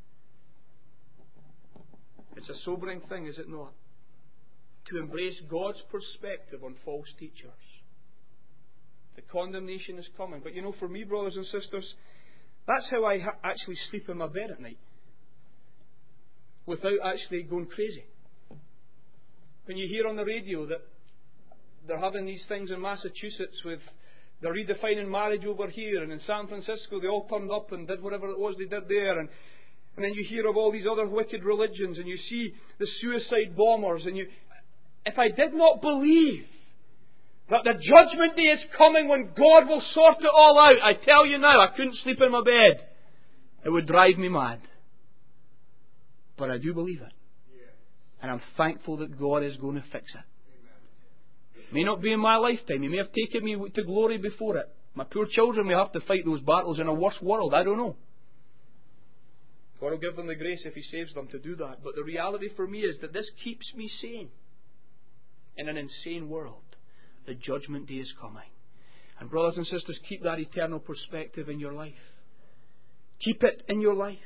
S1: It's a sobering thing, is it not? To embrace God's perspective on false teachers. The condemnation is coming. But you know, for me, brothers and sisters, that's how I ha- actually sleep in my bed at night. Without actually going crazy. When you hear on the radio that they're having these things in Massachusetts with they're redefining marriage over here, and in San Francisco they all turned up and did whatever it was they did there, and and then you hear of all these other wicked religions, and you see the suicide bombers, and you if I did not believe that the judgment day is coming when God will sort it all out, I tell you now, I couldn't sleep in my bed. It would drive me mad. But I do believe it. And I'm thankful that God is going to fix it. It may not be in my lifetime. He may have taken me to glory before it. My poor children may have to fight those battles in a worse world. I don't know. God will give them the grace if He saves them to do that. But the reality for me is that this keeps me sane. In an insane world, the judgment day is coming. And brothers and sisters, keep that eternal perspective in your life. Keep it in your life.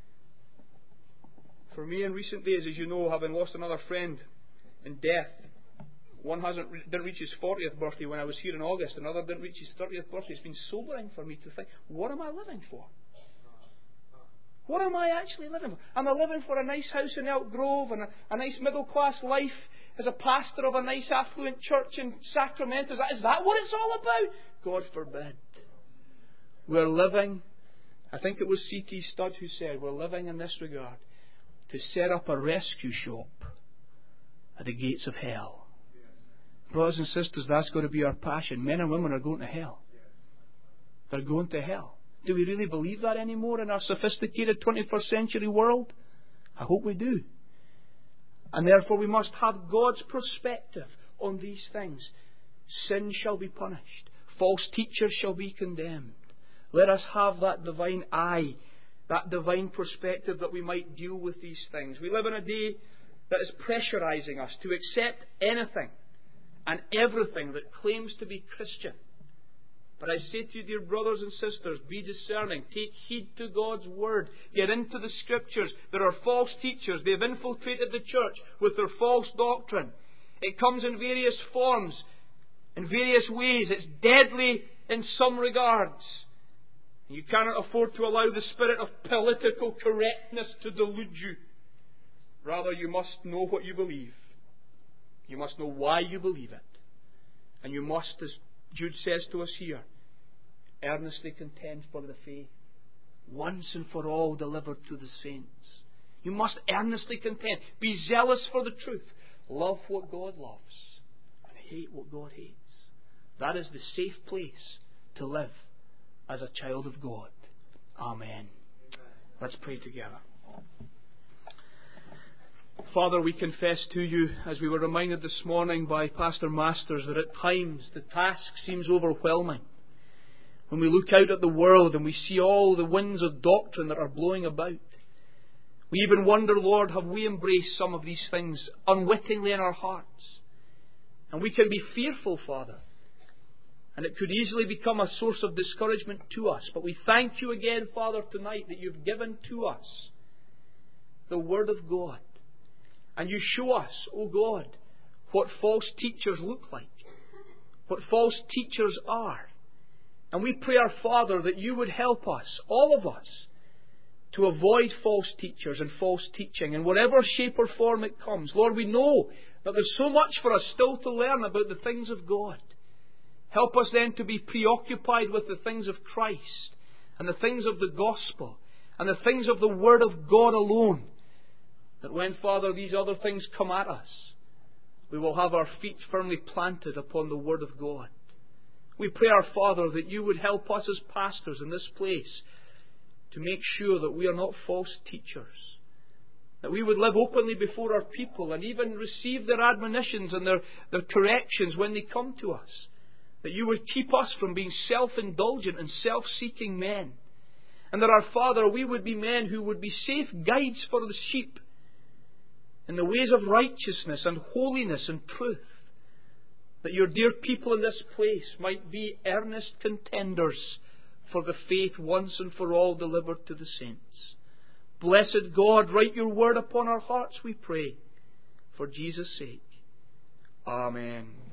S1: For me in recent days, as you know, having lost another friend in death, one hasn't didn't reach his fortieth birthday when I was here in August, another didn't reach his thirtieth birthday. It's been sobering for me to think, what am I living for? What am I actually living for? Am I living for a nice house in Elk Grove and a, a nice middle class life as a pastor of a nice affluent church in Sacramento? Is that, is that what it's all about? God forbid. We're living, I think it was C T Studd who said, we're living in this regard to set up a rescue shop at the gates of hell. Brothers and sisters, that's got to be our passion. Men and women are going to hell. They're going to hell. Do we really believe that anymore in our sophisticated twenty-first century world? I hope we do. And therefore we must have God's perspective on these things. Sin shall be punished. False teachers shall be condemned. Let us have that divine eye, that divine perspective that we might deal with these things. We live in a day that is pressurizing us to accept anything and everything that claims to be Christian. But I say to you, dear brothers and sisters, be discerning. Take heed to God's Word. Get into the Scriptures. There are false teachers. They have infiltrated the church with their false doctrine. It comes in various forms, in various ways. It's deadly in some regards. You cannot afford to allow the spirit of political correctness to delude you. Rather, you must know what you believe. You must know why you believe it. And you must, as Jude says to us here, earnestly contend for the faith, once and for all delivered to the saints. You must earnestly contend. Be zealous for the truth. Love what God loves and hate what God hates. That is the safe place to live as a child of God. Amen. Let's pray together. Father, we confess to you, as we were reminded this morning by Pastor Masters, that at times the task seems overwhelming. When we look out at the world and we see all the winds of doctrine that are blowing about, we even wonder, Lord, have we embraced some of these things unwittingly in our hearts? And we can be fearful, Father. And it could easily become a source of discouragement to us. But we thank you again, Father, tonight that you've given to us the Word of God. And you show us, O God, what false teachers look like, what false teachers are. And we pray, our Father, that you would help us, all of us, to avoid false teachers and false teaching in whatever shape or form it comes. Lord, we know that there's so much for us still to learn about the things of God. Help us then to be preoccupied with the things of Christ and the things of the gospel and the things of the Word of God alone. That when, Father, these other things come at us, we will have our feet firmly planted upon the Word of God. We pray, our Father, that you would help us as pastors in this place to make sure that we are not false teachers. That we would live openly before our people and even receive their admonitions and their, their corrections when they come to us. That you would keep us from being self-indulgent and self-seeking men. And that, our Father, we would be men who would be safe guides for the sheep in the ways of righteousness and holiness and truth. That your dear people in this place might be earnest contenders for the faith once and for all delivered to the saints. Blessed God, write your word upon our hearts, we pray, for Jesus' sake. Amen.